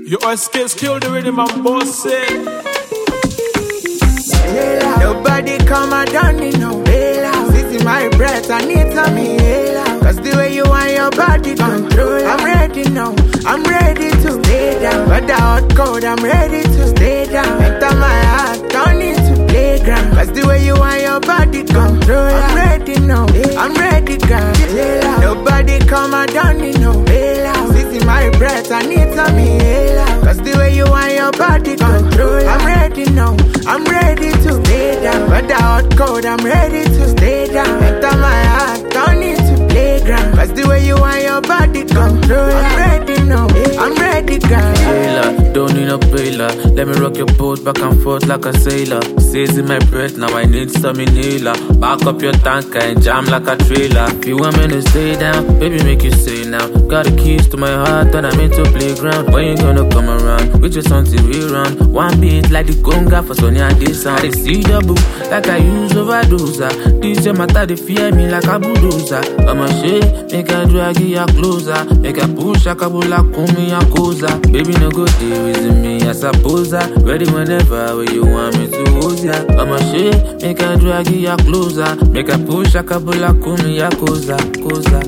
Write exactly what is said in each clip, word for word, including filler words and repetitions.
Your skills kill the rhythm and boss it. Nobody come and down in no bailout. This is my breath, I need some inhaler. Cause the way you want your body control, I'm ready now, I'm ready to stay down. But the hot cold, I'm ready to stay down. Enter my heart, turn into playground. Cause the way you want your body control, I'm ready now, I'm ready, girl. Nobody come and down in no bailout. This is my breath, I need some inhaler. Cause the way you want your body control, I'm ready now, I'm ready to stay down. But the hot cold, I'm ready to stay down. Enter my heart, turn into playground. Cause the way you want your body control, I'm ready now, I'm ready, girl. Sailor, don't need no bailer. Let me rock your boat back and forth like a sailor. Says in my breath, now I need some inhaler. Back up your tanker and jam like a trailer. If you want me to stay down, baby make you say now. Got the keys to my heart and I'm into playground. When you gonna come around? We just want to rerun. One beat like the conga for Sonia and this sound. I see double like I use overdose. This your matter, they fear me like a bulldozer. I'm a shit, make I drag you closer. Make I push a kabula kumi a koza. Baby no go deal with me, I suppose. Ready whenever where you want me to hold ya. I'm a shit, make I drag you closer. Make I push a kabula kumi a koza, koza.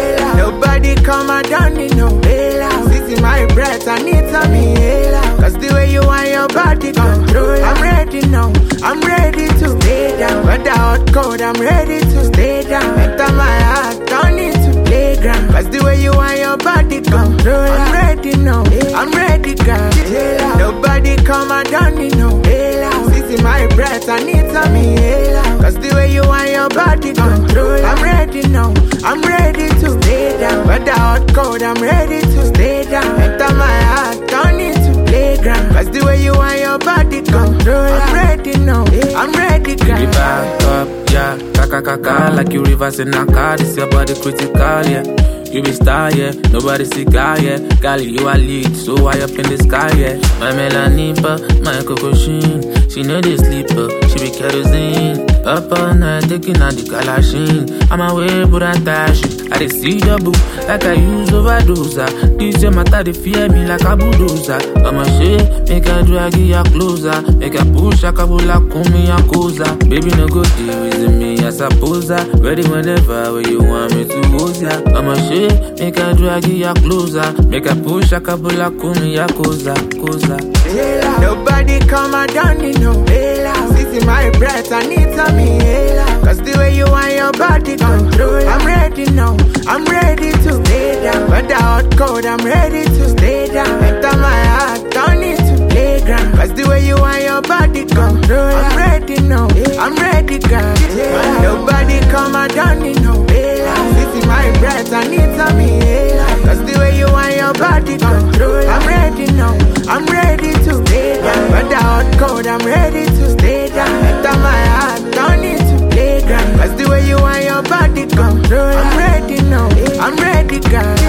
Nobody come and down in no bailout. This is my breath, I need some inhaler. Cause the way you want your body control, I'm ready now, I'm ready to stay down. But the hot cold, I'm ready to stay down. Enter my heart, turn into playground. Cause the way you want your body control, I'm ready now, I'm ready, girl. Nobody come and down in no bailout. This is my breath, I need some inhaler. Cause the way you want your body control, I'm ready now, I'm ready to stay down. But the hot cold, I'm ready to stay down. Enter my heart, turn into playground. Cause the way you want your body control, I'm ready now, I'm ready, girl. Baby back up, yeah, kaka kaka like you reversing a car. This your body critical, yeah. You be star, yeah, nobody see guy, yeah. Girl, you are lead, so high up in the sky, yeah. My melanipa, my coco sheen. She know the sleeper, she be kerosene. Up all night, taking out the galashin. I'm away, but I'm dash. I dey see double, like I use overdose. This your matter, they fear me like a bulldozer. I'm a shit, make I drag you closer. Make I push a kabula kumi a koza. Baby, no go deal with me, I suppose. Ready whenever where you want me to hold ya. I'm a shit, make I drag you closer. Make I push a kabula kumi a koza, koza. Nobody come and down in no bailout. This is my breath, I need some inhaler. Cause the way you want your body control, I'm ready now, I'm ready to stay down. But the hot cold, I'm ready to stay down. Enter my heart, turn into playground. Cause the way you want your body control, I'm ready now, I'm ready, girl. Nobody come and down in no bailout. This is my breath, I need some inhaler. Cause the way you want your body control, I'm ready now, I'm ready to stay down. But the hot cold, I'm ready to stay down. Enter my heart, turn into playground. Cause the way you want your body control, I'm ready now, I'm ready, girl.